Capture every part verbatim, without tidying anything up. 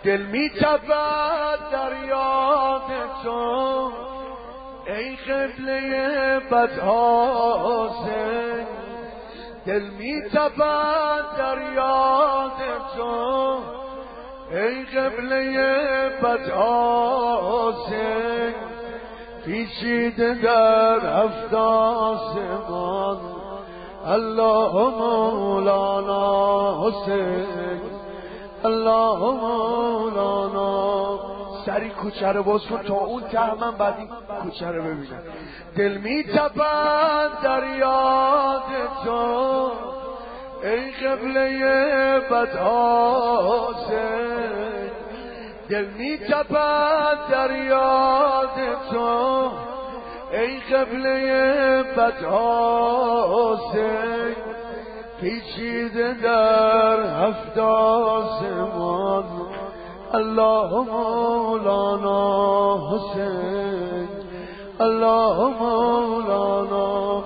دل می تپد در یاد تو ای قبله بدحاسن، دل می تپد در یاد تو ای قبله بدحاسن، پیچیده در هفت آسمان الله مولانا حسین، الله مولانا. سری کوچه رو باز کن تا اون ته من بعد این کوچه رو ببینم. دل می تپد در یاد تو ای قبله بدحاسن، دل می تپد در یاد تو ای قبله بدحاسن، پیچیده در هفت آسمان الله مولانا حسین، الله مولانا.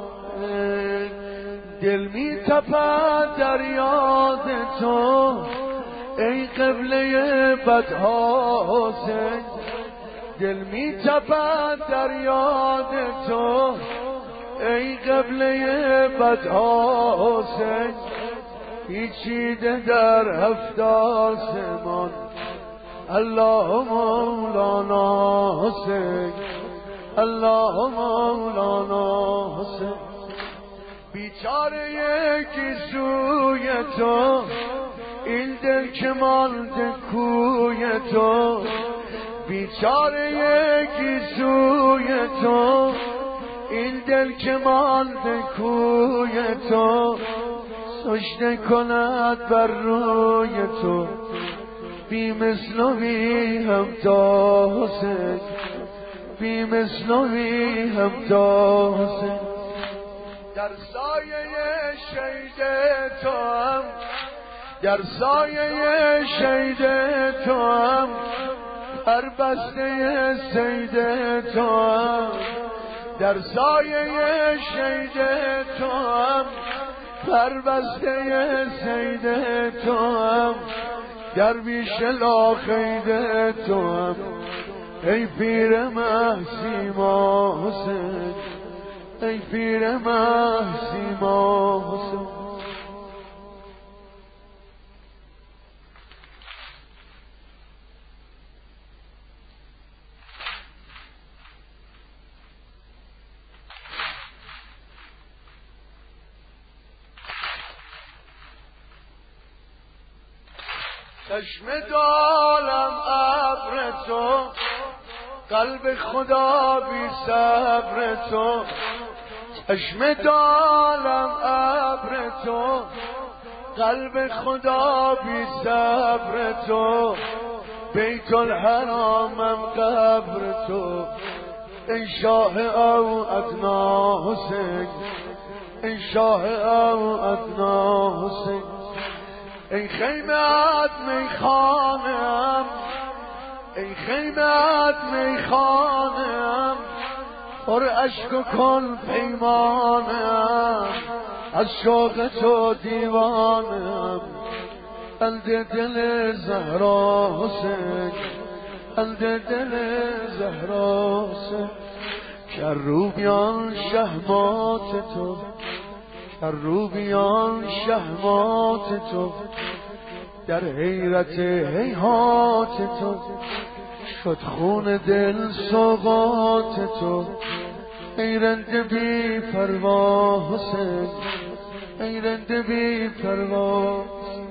دل می تپد در یاد تو ای قبله بدحاسن، دل می تپد در یاد تو ای قبله بدحاسن، پیچیده در هفت آسمان الله مولانا حسین، الله مولانا حسین. بیچاره یکی سوی تو این دل که مانده کوی تو، بیچاره یکی سوی تو این دل که مانده کوی تو، سجده کند بر روی تو بی مثل و بی همتا حسین، بی مثل و بی همتا حسین. در سایه شهید تو هم، در سایه شهید تو هم، هر بسته سید تو هم، در سایه شهید تو هم، هر بسته سید تو هم، درویش لاخید تو هم، ای پیر محسیما حسین، ای پیر محسیما حسین. چشم دالم ابر تو، قلب خدا بی صبر تو، چشم دالم ابر تو، قلب خدا بی صبر تو، بیت الحرامم قبر تو، ای شاه او ادنا حسین، ای شاه او ادنا حسین. ای خیمت میخانم، ای خیمت میخانم، پر اشک و کن پیمانم، از شوق تو دیوانم، بند دل زهرا حسین، بند دل زهرا حسین. کروبیان شهمات تو، کروبیان شهمات تو، در حیرت هیهات تو، شد خون دل سوغات تو، ای رنده بی پروا حسین، ای رنده بی پروا.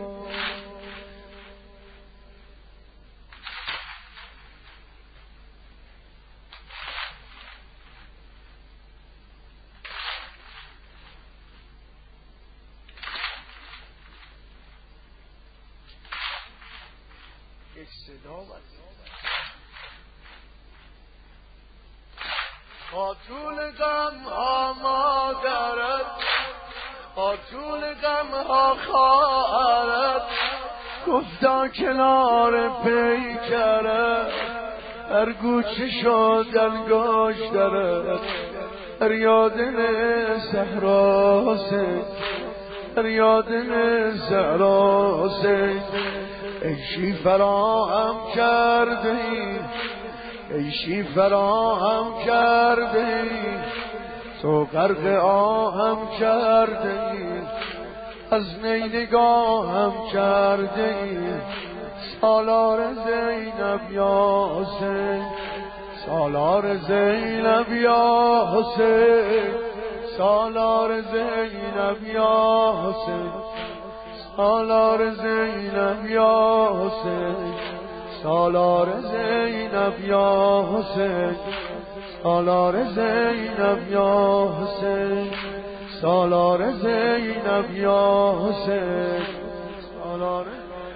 یک صدا بست خاتون غم ها مادرت، خاتون غم ها خواهرت، گفتا کنار پیکرت، هر گوچه شد انگاشترت، هر یادن صحرا حسین، هر یادن صحرا حسین. عیشی فراهم کرده ای، عیشی فراهم کرده ای، تو غرق آهم کرده ای، از نی نگاهم کرده ای، سالار زینب یا حسین، سالار زینب یا حسین، سالار زینب یا حسین، سالار زینب یا حسین، سالار زینب یا حسین، سالار زینب یا حسین، سالار زینب یا حسین، سالار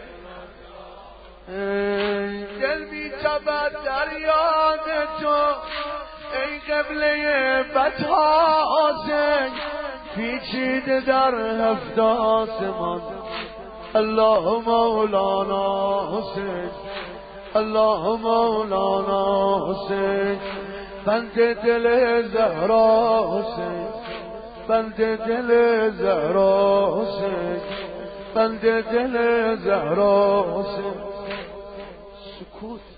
دل می تبد در یاد تو ای قبله بطها حسین، پیچیده در هفت آسمان الله مولانا حسین، الله مولانا حسین، بند دل زهرا حسین، بند دل زهرا حسین، بند دل زهرا حسین. سکوت